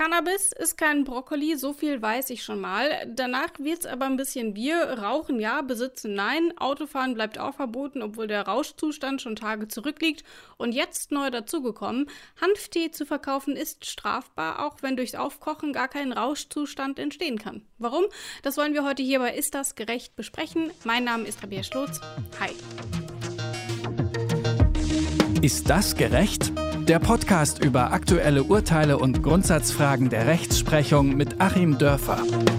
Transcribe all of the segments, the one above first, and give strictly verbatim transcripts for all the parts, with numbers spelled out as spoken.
Cannabis ist kein Brokkoli, so viel weiß ich schon mal. Danach wird's aber ein bisschen Bier. Rauchen ja, besitzen nein. Autofahren bleibt auch verboten, obwohl der Rauschzustand schon Tage zurückliegt. Und jetzt neu dazugekommen, Hanftee zu verkaufen ist strafbar, auch wenn durchs Aufkochen gar kein Rauschzustand entstehen kann. Warum? Das wollen wir heute hier bei Ist das gerecht besprechen. Mein Name ist Rabea Schlotz. Hi. Ist das gerecht? Der Podcast über aktuelle Urteile und Grundsatzfragen der Rechtsprechung mit Achim Dörfer.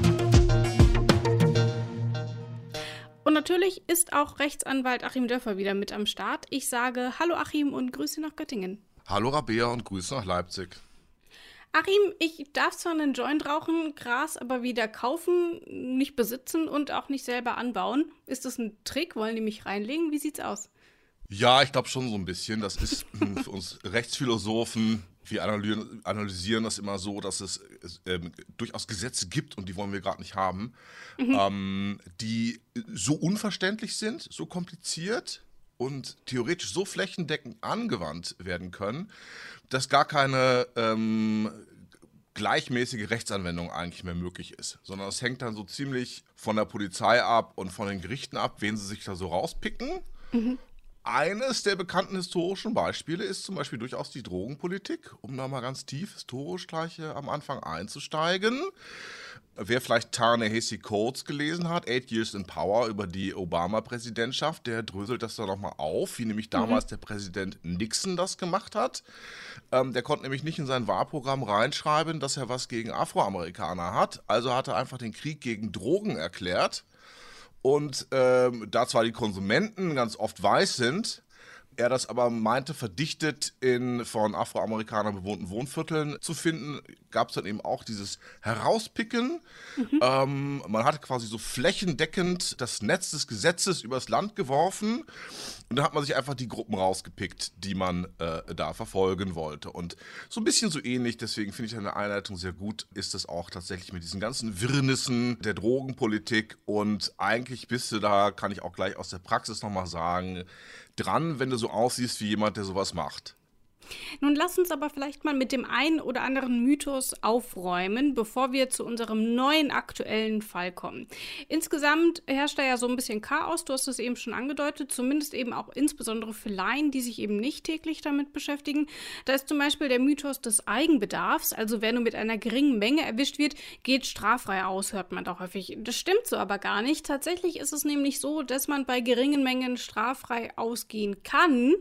Und natürlich ist auch Rechtsanwalt Achim Dörfer wieder mit am Start. Ich sage Hallo Achim und Grüße nach Göttingen. Hallo Rabea und Grüße nach Leipzig. Achim, ich darf zwar einen Joint rauchen, Gras aber weder kaufen, nicht besitzen und auch nicht selber anbauen. Ist das ein Trick? Wollen die mich reinlegen? Wie sieht's aus? Ja, ich glaube schon so ein bisschen. Das ist für uns Rechtsphilosophen, wir analysieren, analysieren das immer so, dass es ähm, durchaus Gesetze gibt, und die wollen wir gerade nicht haben, mhm. ähm, die so unverständlich sind, so kompliziert und theoretisch so flächendeckend angewandt werden können, dass gar keine ähm, gleichmäßige Rechtsanwendung eigentlich mehr möglich ist. Sondern es hängt dann so ziemlich von der Polizei ab und von den Gerichten ab, wen sie sich da so rauspicken. Mhm. Eines der bekannten historischen Beispiele ist zum Beispiel durchaus die Drogenpolitik, um da mal ganz tief historisch gleich am Anfang einzusteigen. Wer vielleicht Ta-Nehisi Coates gelesen hat, Eight Years in Power, über die Obama-Präsidentschaft, der dröselt das da nochmal auf, wie nämlich damals mhm. der Präsident Nixon das gemacht hat. Ähm, der konnte nämlich nicht in sein Wahlprogramm reinschreiben, dass er was gegen Afroamerikaner hat, also hat er einfach den Krieg gegen Drogen erklärt. Und ähm, da zwar die Konsumenten ganz oft weiß sind, er das aber meinte, verdichtet in von Afroamerikanern bewohnten Wohnvierteln zu finden, gab es dann eben auch dieses Herauspicken. Mhm. Ähm, man hat quasi so flächendeckend das Netz des Gesetzes übers Land geworfen, und dann hat man sich einfach die Gruppen rausgepickt, die man äh, da verfolgen wollte. Und so ein bisschen so ähnlich, deswegen finde ich eine Einleitung sehr gut, ist es auch tatsächlich mit diesen ganzen Wirrnissen der Drogenpolitik. Und eigentlich bist du da, kann ich auch gleich aus der Praxis nochmal sagen, dran, wenn du so aussiehst wie jemand, der sowas macht. Nun lass uns aber vielleicht mal mit dem einen oder anderen Mythos aufräumen, bevor wir zu unserem neuen aktuellen Fall kommen. Insgesamt herrscht da ja so ein bisschen Chaos, du hast es eben schon angedeutet, zumindest eben auch insbesondere für Laien, die sich eben nicht täglich damit beschäftigen. Da ist zum Beispiel der Mythos des Eigenbedarfs, also wer nur mit einer geringen Menge erwischt wird, geht straffrei aus, hört man doch häufig. Das stimmt so aber gar nicht. Tatsächlich ist es nämlich so, dass man bei geringen Mengen straffrei ausgehen kann,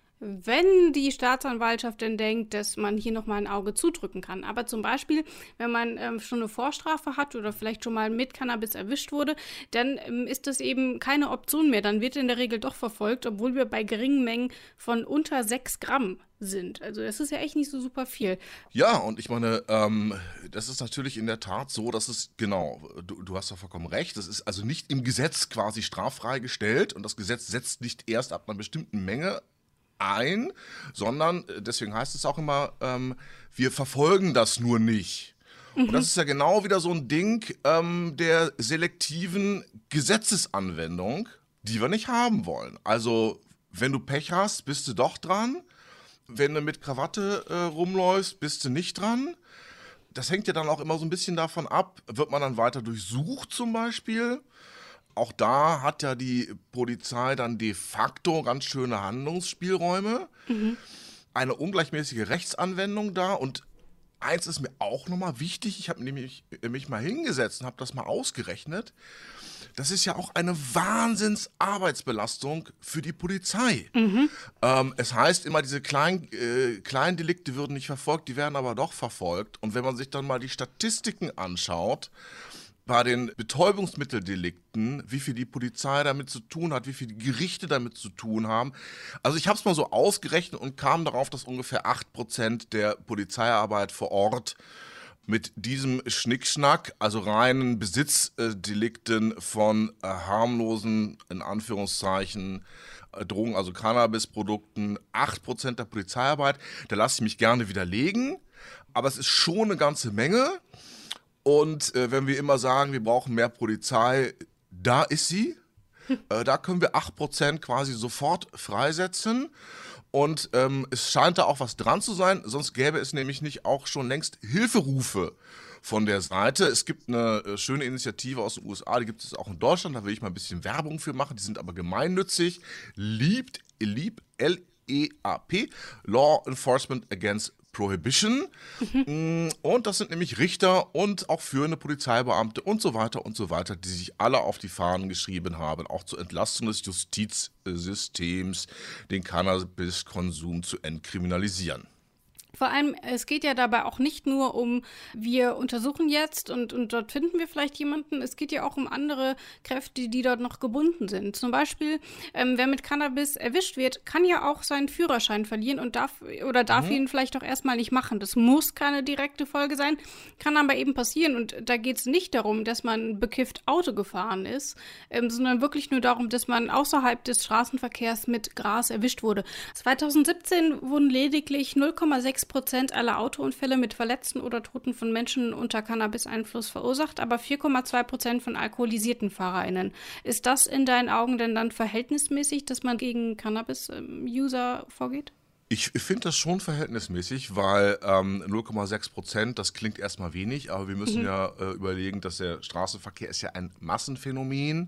wenn die Staatsanwaltschaft denn denkt, dass man hier nochmal ein Auge zudrücken kann. Aber zum Beispiel, wenn man ähm, schon eine Vorstrafe hat oder vielleicht schon mal mit Cannabis erwischt wurde, dann ähm, ist das eben keine Option mehr. Dann wird in der Regel doch verfolgt, obwohl wir bei geringen Mengen von unter sechs Gramm sind. Also das ist ja echt nicht so super viel. Ja, und ich meine, ähm, das ist natürlich in der Tat so, dass es, genau, du, du hast ja vollkommen recht, das ist also nicht im Gesetz quasi straffrei gestellt, und das Gesetz setzt nicht erst ab einer bestimmten Menge ein, sondern, deswegen heißt es auch immer, ähm, wir verfolgen das nur nicht. Mhm. Und das ist ja genau wieder so ein Ding ähm, der selektiven Gesetzesanwendung, die wir nicht haben wollen. Also, wenn du Pech hast, bist du doch dran. Wenn du mit Krawatte äh, rumläufst, bist du nicht dran. Das hängt ja dann auch immer so ein bisschen davon ab, wird man dann weiter durchsucht zum Beispiel. Auch da hat ja die Polizei dann de facto ganz schöne Handlungsspielräume. Mhm. Eine ungleichmäßige Rechtsanwendung da. Und eins ist mir auch nochmal wichtig, ich habe nämlich mich mal hingesetzt und habe das mal ausgerechnet. Das ist ja auch eine Wahnsinnsarbeitsbelastung für die Polizei. Mhm. Ähm, es heißt immer, diese kleinen, äh, kleinen Delikte würden nicht verfolgt, die werden aber doch verfolgt. Und wenn man sich dann mal die Statistiken anschaut, bei den Betäubungsmitteldelikten, wie viel die Polizei damit zu tun hat, wie viel die Gerichte damit zu tun haben. Also ich habe es mal so ausgerechnet und kam darauf, dass ungefähr acht Prozent der Polizeiarbeit vor Ort mit diesem Schnickschnack, also reinen Besitzdelikten von äh, harmlosen, in Anführungszeichen, äh, Drogen, also Cannabisprodukten, acht Prozent der Polizeiarbeit, da lasse ich mich gerne widerlegen, aber es ist schon eine ganze Menge. Und äh, wenn wir immer sagen, wir brauchen mehr Polizei, da ist sie. Äh, da können wir acht Prozent quasi sofort freisetzen. Und ähm, es scheint da auch was dran zu sein, sonst gäbe es nämlich nicht auch schon längst Hilferufe von der Seite. Es gibt eine äh, schöne Initiative aus den U S A, die gibt es auch in Deutschland, da will ich mal ein bisschen Werbung für machen, die sind aber gemeinnützig. Liebt, Leap, L E A P, Law Enforcement Against Prohibition. Mhm. Und das sind nämlich Richter und auch führende Polizeibeamte und so weiter und so weiter, die sich alle auf die Fahnen geschrieben haben, auch zur Entlastung des Justizsystems, den Cannabiskonsum zu entkriminalisieren. Vor allem, es geht ja dabei auch nicht nur um, wir untersuchen jetzt und, und dort finden wir vielleicht jemanden. Es geht ja auch um andere Kräfte, die dort noch gebunden sind. Zum Beispiel, ähm, wer mit Cannabis erwischt wird, kann ja auch seinen Führerschein verlieren und darf oder darf mhm. ihn vielleicht auch erstmal nicht machen. Das muss keine direkte Folge sein, kann aber eben passieren. Und da geht es nicht darum, dass man bekifft Auto gefahren ist, ähm, sondern wirklich nur darum, dass man außerhalb des Straßenverkehrs mit Gras erwischt wurde. zwanzig siebzehn wurden lediglich null Komma sechs Prozent aller Autounfälle mit Verletzten oder Toten von Menschen unter Cannabis-Einfluss verursacht, aber vier Komma zwei Prozent von alkoholisierten FahrerInnen. Ist das in deinen Augen denn dann verhältnismäßig, dass man gegen Cannabis-User vorgeht? Ich finde das schon verhältnismäßig, weil ähm, null Komma sechs Prozent, das klingt erstmal wenig, aber wir müssen mhm. ja äh, überlegen, dass der Straßenverkehr ist ja ein Massenphänomen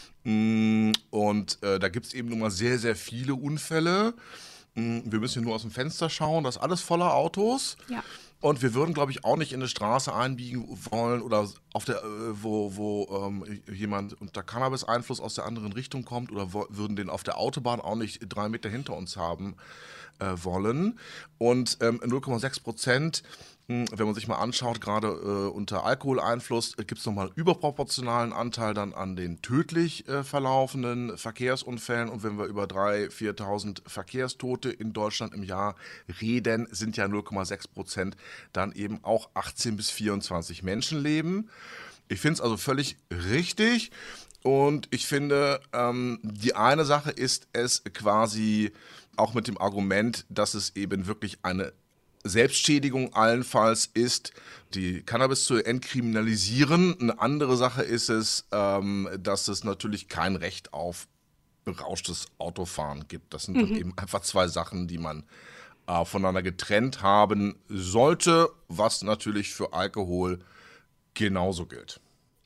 mm, und äh, da gibt es eben nun mal sehr, sehr viele Unfälle. Wir müssen hier nur aus dem Fenster schauen, das ist alles voller Autos. Ja. Und wir würden, glaube ich, auch nicht in eine Straße einbiegen wollen oder auf der, wo, wo ähm, jemand unter Cannabis-Einfluss aus der anderen Richtung kommt oder wo, würden den auf der Autobahn auch nicht drei Meter hinter uns haben äh, wollen. Und ähm, null Komma sechs Prozent, wenn man sich mal anschaut, gerade äh, unter Alkoholeinfluss, äh, gibt es nochmal einen überproportionalen Anteil dann an den tödlich äh, verlaufenden Verkehrsunfällen. Und wenn wir über dreitausend, viertausend Verkehrstote in Deutschland im Jahr reden, sind ja null Komma sechs Prozent dann eben auch achtzehn bis vierundzwanzig Menschenleben. Ich finde es also völlig richtig. Und ich finde, ähm, die eine Sache ist es quasi auch mit dem Argument, dass es eben wirklich eine Selbstschädigung allenfalls ist, die Cannabis zu entkriminalisieren. Eine andere Sache ist es, ähm, dass es natürlich kein Recht auf berauschtes Autofahren gibt. Das sind mhm. dann eben einfach zwei Sachen, die man äh, voneinander getrennt haben sollte, was natürlich für Alkohol genauso gilt.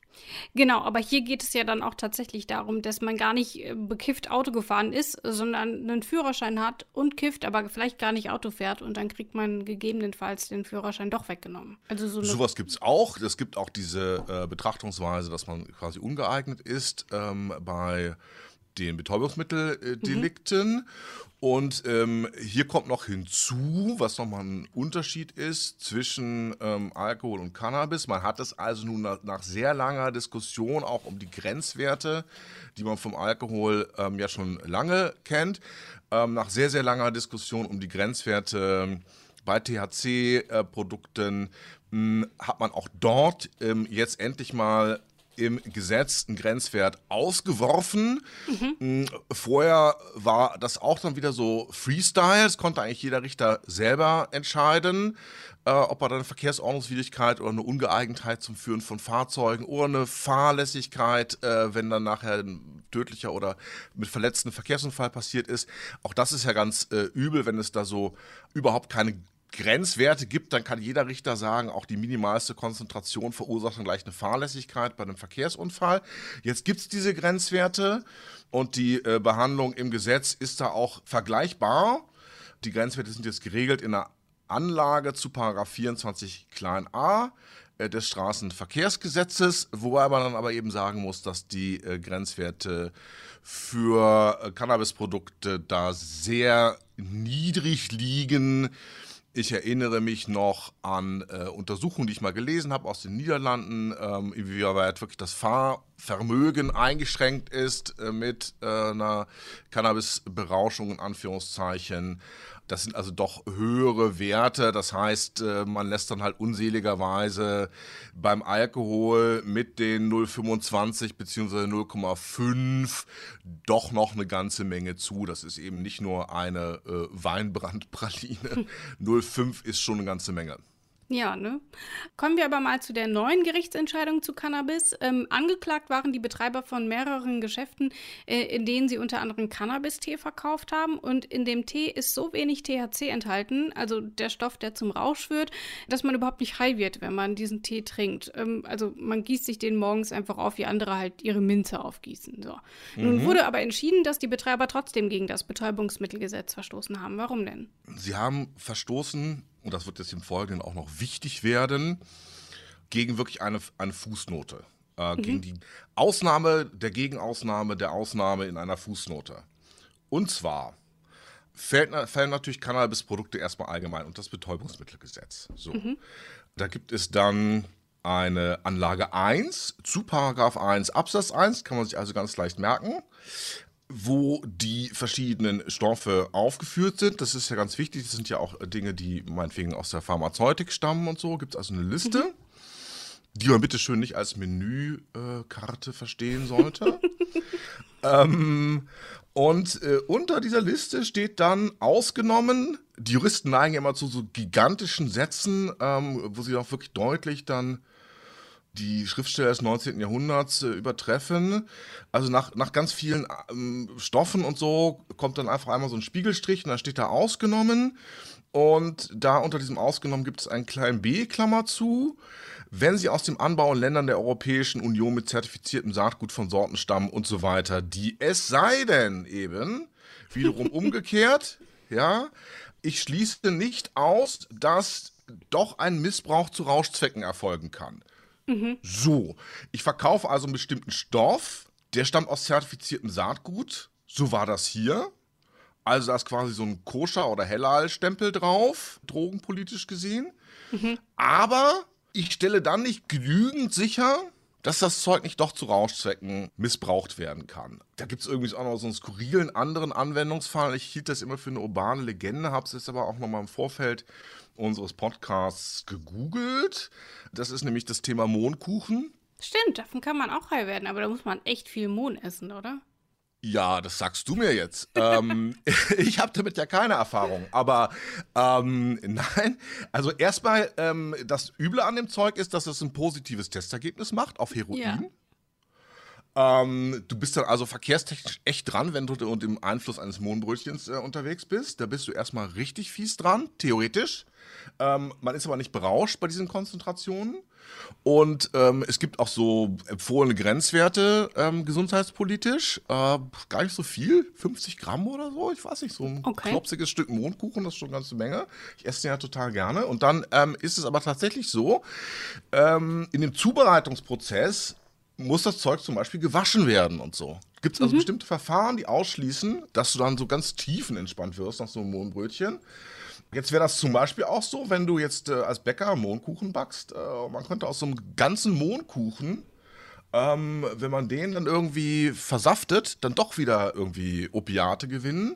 Genau, aber hier geht es ja dann auch tatsächlich darum, dass man gar nicht bekifft Auto gefahren ist, sondern einen Führerschein hat und kifft, aber vielleicht gar nicht Auto fährt und dann kriegt man gegebenenfalls den Führerschein doch weggenommen. Also so sowas gibt es auch. Es gibt auch diese äh, Betrachtungsweise, dass man quasi ungeeignet ist ähm, bei den Betäubungsmitteldelikten. Mhm. Und ähm, hier kommt noch hinzu, was nochmal ein Unterschied ist zwischen ähm, Alkohol und Cannabis. Man hat es also nun nach, nach sehr langer Diskussion auch um die Grenzwerte, die man vom Alkohol ähm, ja schon lange kennt, ähm, nach sehr, sehr langer Diskussion um die Grenzwerte bei T H C-Produkten äh, hat man auch dort ähm, jetzt endlich mal im Gesetz einen Grenzwert ausgeworfen. Mhm. Vorher war das auch dann wieder so Freestyle. Es konnte eigentlich jeder Richter selber entscheiden, äh, ob er dann eine Verkehrsordnungswidrigkeit oder eine Ungeeignetheit zum Führen von Fahrzeugen oder eine Fahrlässigkeit, äh, wenn dann nachher ein tödlicher oder mit verletzten Verkehrsunfall passiert ist. Auch das ist ja ganz äh, übel, wenn es da so überhaupt keine Grenzwerte gibt, dann kann jeder Richter sagen, auch die minimalste Konzentration verursacht dann gleich eine Fahrlässigkeit bei einem Verkehrsunfall. Jetzt gibt es diese Grenzwerte und die äh, Behandlung im Gesetz ist da auch vergleichbar. Die Grenzwerte sind jetzt geregelt in der Anlage zu Paragraph vierundzwanzig klein a äh, des Straßenverkehrsgesetzes, wobei man dann aber eben sagen muss, dass die äh, Grenzwerte für äh, Cannabisprodukte da sehr niedrig liegen. Ich erinnere mich noch an äh, Untersuchungen, die ich mal gelesen habe aus den Niederlanden, ähm, inwieweit wirklich das Fahrvermögen eingeschränkt ist äh, mit äh, einer Cannabisberauschung in Anführungszeichen. Das sind also doch höhere Werte. Das heißt, äh, man lässt dann halt unseligerweise beim Alkohol mit den null Komma fünfundzwanzig bzw. null Komma fünf doch noch eine ganze Menge zu. Das ist eben nicht nur eine äh, Weinbrandpraline. null Komma fünf ist schon eine ganze Menge. Ja, ne? Kommen wir aber mal zu der neuen Gerichtsentscheidung zu Cannabis. Ähm, angeklagt waren die Betreiber von mehreren Geschäften, äh, in denen sie unter anderem Cannabis-Tee verkauft haben. Und in dem Tee ist so wenig T H C enthalten, also der Stoff, der zum Rausch führt, dass man überhaupt nicht high wird, wenn man diesen Tee trinkt. Ähm, also man gießt sich den morgens einfach auf, wie andere halt ihre Minze aufgießen. So. Mhm. Nun wurde aber entschieden, dass die Betreiber trotzdem gegen das Betäubungsmittelgesetz verstoßen haben. Warum denn? Sie haben verstoßen, und das wird jetzt im Folgenden auch noch wichtig werden, gegen wirklich eine, eine Fußnote. Äh, mhm. Gegen die Ausnahme der Gegenausnahme der Ausnahme in einer Fußnote. Und zwar fällt, fällen natürlich Cannabisprodukte erstmal allgemein unter das Betäubungsmittelgesetz. So. Mhm. Da gibt es dann eine Anlage eins zu Paragraph eins Absatz eins, kann man sich also ganz leicht merken, wo die verschiedenen Stoffe aufgeführt sind. Das ist ja ganz wichtig. Das sind ja auch Dinge, die meinetwegen aus der Pharmazeutik stammen und so. Gibt es also eine Liste, mhm. die man bitte schön nicht als Menükarte äh, verstehen sollte. ähm, und äh, unter dieser Liste steht dann ausgenommen, die Juristen neigen immer zu so gigantischen Sätzen, ähm, wo sie auch wirklich deutlich dann die Schriftsteller des neunzehnten Jahrhunderts äh, übertreffen. Also nach, nach ganz vielen ähm, Stoffen und so kommt dann einfach einmal so ein Spiegelstrich und da steht da ausgenommen. Und da unter diesem ausgenommen gibt es einen kleinen B, Klammer zu, wenn sie aus dem Anbau in Ländern der Europäischen Union mit zertifiziertem Saatgut von Sorten stammen und so weiter. Die es sei denn eben, wiederum umgekehrt, ja, ich schließe nicht aus, dass doch ein Missbrauch zu Rauschzwecken erfolgen kann. Mhm. So, ich verkaufe also einen bestimmten Stoff, der stammt aus zertifiziertem Saatgut, so war das hier. Also da ist quasi so ein Koscher- oder Halal-Stempel drauf, drogenpolitisch gesehen. Mhm. Aber ich stelle dann nicht genügend sicher, dass das Zeug nicht doch zu Rauschzwecken missbraucht werden kann. Da gibt es irgendwie auch noch so einen skurrilen anderen Anwendungsfall. Ich hielt das immer für eine urbane Legende, habe es jetzt aber auch nochmal im Vorfeld unseres Podcasts gegoogelt. Das ist nämlich das Thema Mohnkuchen. Stimmt, davon kann man auch high werden, aber da muss man echt viel Mohn essen, oder? Ja, das sagst du mir jetzt. ähm, ich habe damit ja keine Erfahrung. Aber ähm, nein, also erstmal, ähm, das Üble an dem Zeug ist, dass es ein positives Testergebnis macht auf Heroin. Ja. Ähm, du bist dann also verkehrstechnisch echt dran, wenn du unter dem Einfluss eines Mohnbrötchens äh, unterwegs bist. Da bist du erstmal richtig fies dran, theoretisch. Ähm, man ist aber nicht berauscht bei diesen Konzentrationen. Und ähm, es gibt auch so empfohlene Grenzwerte ähm, gesundheitspolitisch. Äh, gar nicht so viel, fünfzig Gramm oder so, ich weiß nicht, so ein okay. klopsiges Stück Mohnkuchen, das ist schon eine ganze Menge. Ich esse den ja total gerne. Und dann ähm, ist es aber tatsächlich so, ähm, in dem Zubereitungsprozess muss das Zeug zum Beispiel gewaschen werden und so. Gibt es also mhm. bestimmte Verfahren, die ausschließen, dass du dann so ganz tiefenentspannt wirst nach so einem Mohnbrötchen. Jetzt wäre das zum Beispiel auch so, wenn du jetzt äh, als Bäcker Mohnkuchen backst. Äh, man könnte aus so einem ganzen Mohnkuchen, ähm, wenn man den dann irgendwie versaftet, dann doch wieder irgendwie Opiate gewinnen.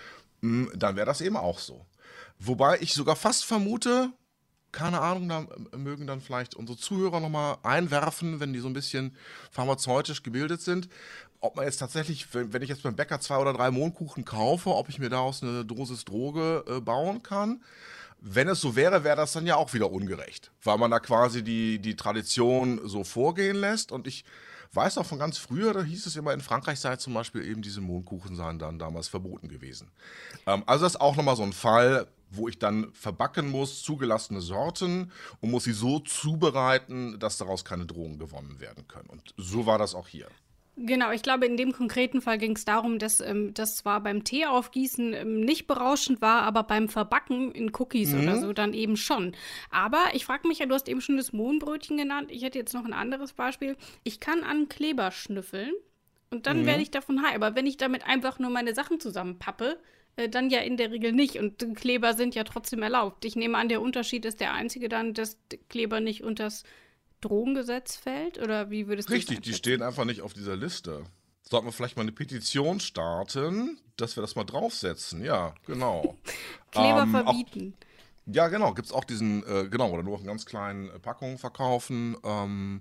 Mh, dann wäre das eben auch so. Wobei ich sogar fast vermute, keine Ahnung, da mögen dann vielleicht unsere Zuhörer nochmal einwerfen, wenn die so ein bisschen pharmazeutisch gebildet sind, ob man jetzt tatsächlich, wenn ich jetzt beim Bäcker zwei oder drei Mohnkuchen kaufe, ob ich mir daraus eine Dosis Droge äh, bauen kann. Wenn es so wäre, wäre das dann ja auch wieder ungerecht, weil man da quasi die, die Tradition so vorgehen lässt. Und ich weiß auch von ganz früher, da hieß es immer, in Frankreich sei zum Beispiel eben diese Mohnkuchen seien dann damals verboten gewesen. Ähm, also das ist auch nochmal so ein Fall, wo ich dann verbacken muss, zugelassene Sorten und muss sie so zubereiten, dass daraus keine Drogen gewonnen werden können. Und so war das auch hier. Genau, ich glaube, in dem konkreten Fall ging es darum, dass ähm, das zwar beim Teeaufgießen ähm, nicht berauschend war, aber beim Verbacken in Cookies mhm. oder so dann eben schon. Aber ich frage mich ja, du hast eben schon das Mohnbrötchen genannt. Ich hätte jetzt noch ein anderes Beispiel. Ich kann an Kleber schnüffeln und dann mhm. werde ich davon high. Aber wenn ich damit einfach nur meine Sachen zusammenpappe, äh, dann ja in der Regel nicht. Und Kleber sind ja trotzdem erlaubt. Ich nehme an, der Unterschied ist der einzige dann, dass Kleber nicht unters Drogengesetz fällt? Oder wie würdest du das Richtig, die stehen einfach nicht auf dieser Liste. Sollten wir vielleicht mal eine Petition starten, dass wir das mal draufsetzen. Ja, genau. Kleber ähm, verbieten. Auch, ja, genau. Gibt es auch diesen, äh, genau, oder nur in ganz kleinen äh, Packungen verkaufen. Ähm,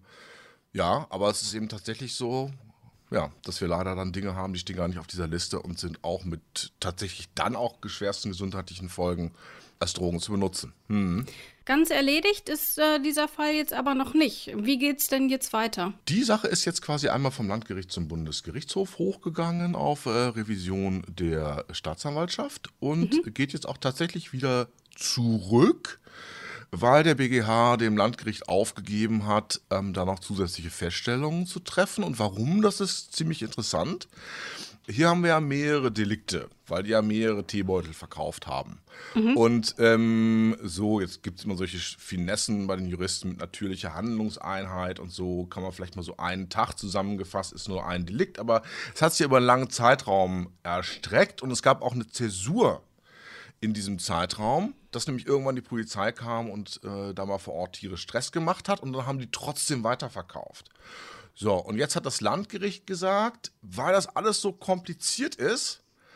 ja, aber es ist eben tatsächlich so, ja, dass wir leider dann Dinge haben, die stehen gar nicht auf dieser Liste und sind auch mit tatsächlich dann auch schwersten gesundheitlichen Folgen als Drogen zu benutzen. Hm. Ganz erledigt ist äh, dieser Fall jetzt aber noch nicht. Wie geht's denn jetzt weiter? Die Sache ist jetzt quasi einmal vom Landgericht zum Bundesgerichtshof hochgegangen auf äh, Revision der Staatsanwaltschaft und mhm. geht jetzt auch tatsächlich wieder zurück, weil der B G H dem Landgericht aufgegeben hat, ähm, da noch zusätzliche Feststellungen zu treffen. Und warum, das ist ziemlich interessant. Hier haben wir ja mehrere Delikte, weil die ja mehrere Teebeutel verkauft haben. Mhm. Und ähm, so, jetzt gibt es immer solche Finessen bei den Juristen mit natürlicher Handlungseinheit und so, kann man vielleicht mal so einen Tag zusammengefasst, ist nur ein Delikt, aber es hat sich über einen langen Zeitraum erstreckt und es gab auch eine Zäsur in diesem Zeitraum, dass nämlich irgendwann die Polizei kam und äh, da mal vor Ort tierisch Stress gemacht hat und dann haben die trotzdem weiterverkauft. So, und jetzt hat das Landgericht gesagt, weil das alles so kompliziert ist,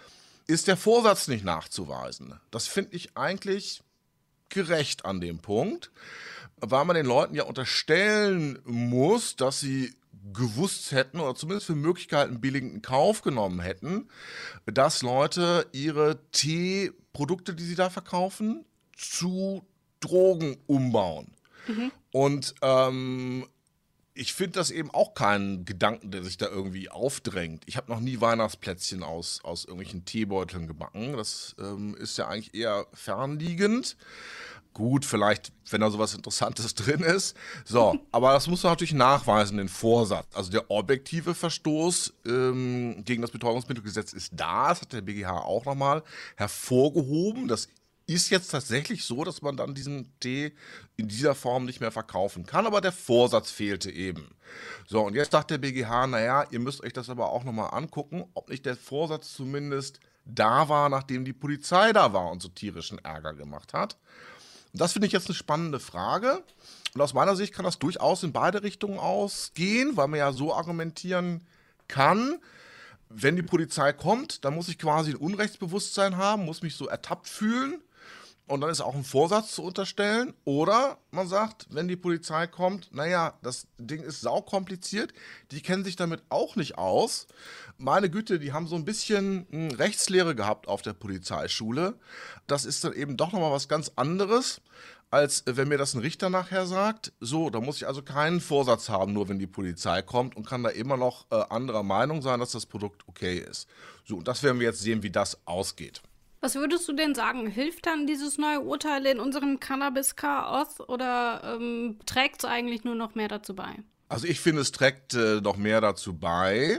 ist der Vorsatz nicht nachzuweisen. Das finde ich eigentlich gerecht an dem Punkt, weil man den Leuten ja unterstellen muss, dass sie gewusst hätten oder zumindest für Möglichkeiten billigend in Kauf genommen hätten, dass Leute ihre Teeprodukte, die sie da verkaufen, zu Drogen umbauen. Mhm. Und ähm, ich finde das eben auch keinen Gedanken, der sich da irgendwie aufdrängt. Ich habe noch nie Weihnachtsplätzchen aus, aus irgendwelchen Teebeuteln gebacken. Das ähm, ist ja eigentlich eher fernliegend. Gut, vielleicht, wenn da sowas Interessantes drin ist. So, aber das muss man natürlich nachweisen, den Vorsatz. Also der objektive Verstoß ähm, gegen das Betäubungsmittelgesetz ist da. Das hat der B G H auch nochmal hervorgehoben. Das ist jetzt tatsächlich so, dass man dann diesen Tee in dieser Form nicht mehr verkaufen kann, aber der Vorsatz fehlte eben. So, und jetzt sagt der B G H, naja, ihr müsst euch das aber auch nochmal angucken, ob nicht der Vorsatz zumindest da war, nachdem die Polizei da war und so tierischen Ärger gemacht hat. Und das finde ich jetzt eine spannende Frage. Und aus meiner Sicht kann das durchaus in beide Richtungen ausgehen, weil man ja so argumentieren kann, wenn die Polizei kommt, dann muss ich quasi ein Unrechtsbewusstsein haben, muss mich so ertappt fühlen. Und dann ist auch ein Vorsatz zu unterstellen. Oder man sagt, wenn die Polizei kommt, naja, das Ding ist saukompliziert, die kennen sich damit auch nicht aus. Meine Güte, die haben so ein bisschen mh, Rechtslehre gehabt auf der Polizeischule. Das ist dann eben doch nochmal was ganz anderes, als wenn mir das ein Richter nachher sagt. So, da muss ich also keinen Vorsatz haben, nur wenn die Polizei kommt und kann da immer noch äh, anderer Meinung sein, dass das Produkt okay ist. So, und das werden wir jetzt sehen, wie das ausgeht. Was würdest du denn sagen? Hilft dann dieses neue Urteil in unserem Cannabis-Chaos oder ähm, trägt es eigentlich nur noch mehr dazu bei? Also ich finde, es trägt äh, noch mehr dazu bei,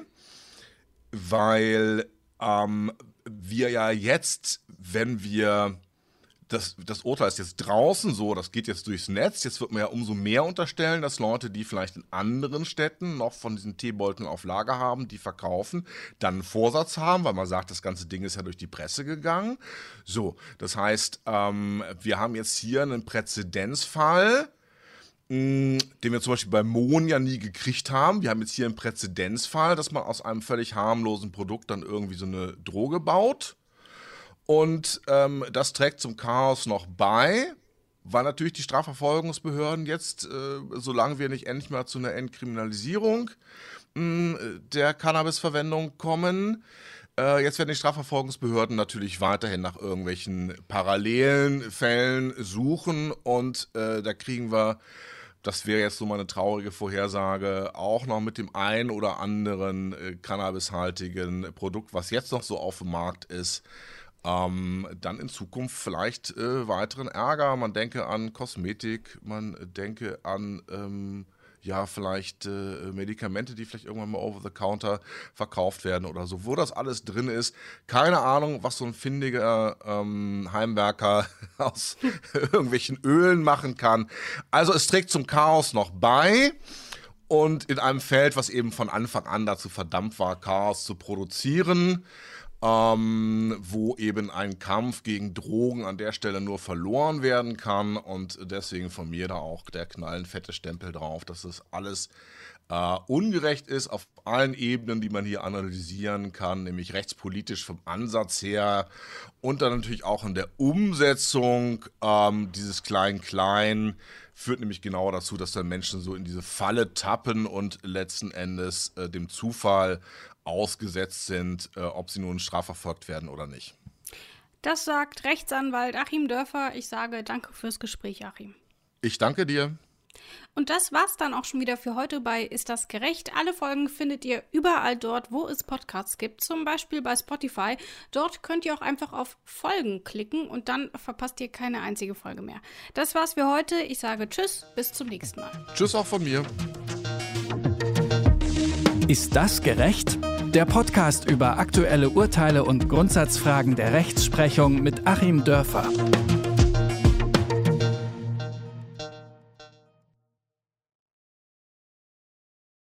weil ähm, wir ja jetzt, wenn wir, das, das Urteil ist jetzt draußen so, das geht jetzt durchs Netz, jetzt wird man ja umso mehr unterstellen, dass Leute, die vielleicht in anderen Städten noch von diesen Teebeuteln auf Lager haben, die verkaufen, dann einen Vorsatz haben, weil man sagt, das ganze Ding ist ja durch die Presse gegangen. So, das heißt, ähm, wir haben jetzt hier einen Präzedenzfall, mh, den wir zum Beispiel bei Mohn ja nie gekriegt haben. Wir haben jetzt hier einen Präzedenzfall, dass man aus einem völlig harmlosen Produkt dann irgendwie so eine Droge baut. Und ähm, das trägt zum Chaos noch bei, weil natürlich die Strafverfolgungsbehörden jetzt, äh, solange wir nicht endlich mal zu einer Entkriminalisierung mh, der Cannabisverwendung kommen, äh, jetzt werden die Strafverfolgungsbehörden natürlich weiterhin nach irgendwelchen parallelen Fällen suchen und äh, da kriegen wir, das wäre jetzt so meine traurige Vorhersage, auch noch mit dem ein oder anderen äh, cannabishaltigen Produkt, was jetzt noch so auf dem Markt ist, Ähm, dann in Zukunft vielleicht äh, weiteren Ärger. Man denke an Kosmetik, man denke an ähm, ja vielleicht äh, Medikamente, die vielleicht irgendwann mal over the counter verkauft werden oder so. Wo das alles drin ist, keine Ahnung, was so ein findiger ähm, Heimwerker aus irgendwelchen Ölen machen kann. Also es trägt zum Chaos noch bei. Und in einem Feld, was eben von Anfang an dazu verdammt war, Chaos zu produzieren, Ähm, wo eben ein Kampf gegen Drogen an der Stelle nur verloren werden kann und deswegen von mir da auch der knallenfette Stempel drauf, dass das alles äh, ungerecht ist auf allen Ebenen, die man hier analysieren kann, nämlich rechtspolitisch vom Ansatz her und dann natürlich auch in der Umsetzung ähm, dieses Klein-Klein führt nämlich genau dazu, dass dann Menschen so in diese Falle tappen und letzten Endes äh, dem Zufall ausgesetzt sind, äh, ob sie nun strafverfolgt werden oder nicht. Das sagt Rechtsanwalt Achim Dörfer. Ich sage danke fürs Gespräch, Achim. Ich danke dir. Und das war's dann auch schon wieder für heute bei Ist das gerecht? Alle Folgen findet ihr überall dort, wo es Podcasts gibt, zum Beispiel bei Spotify. Dort könnt ihr auch einfach auf Folgen klicken und dann verpasst ihr keine einzige Folge mehr. Das war's für heute. Ich sage Tschüss, bis zum nächsten Mal. Tschüss auch von mir. Ist das gerecht? Der Podcast über aktuelle Urteile und Grundsatzfragen der Rechtsprechung mit Achim Dörfer.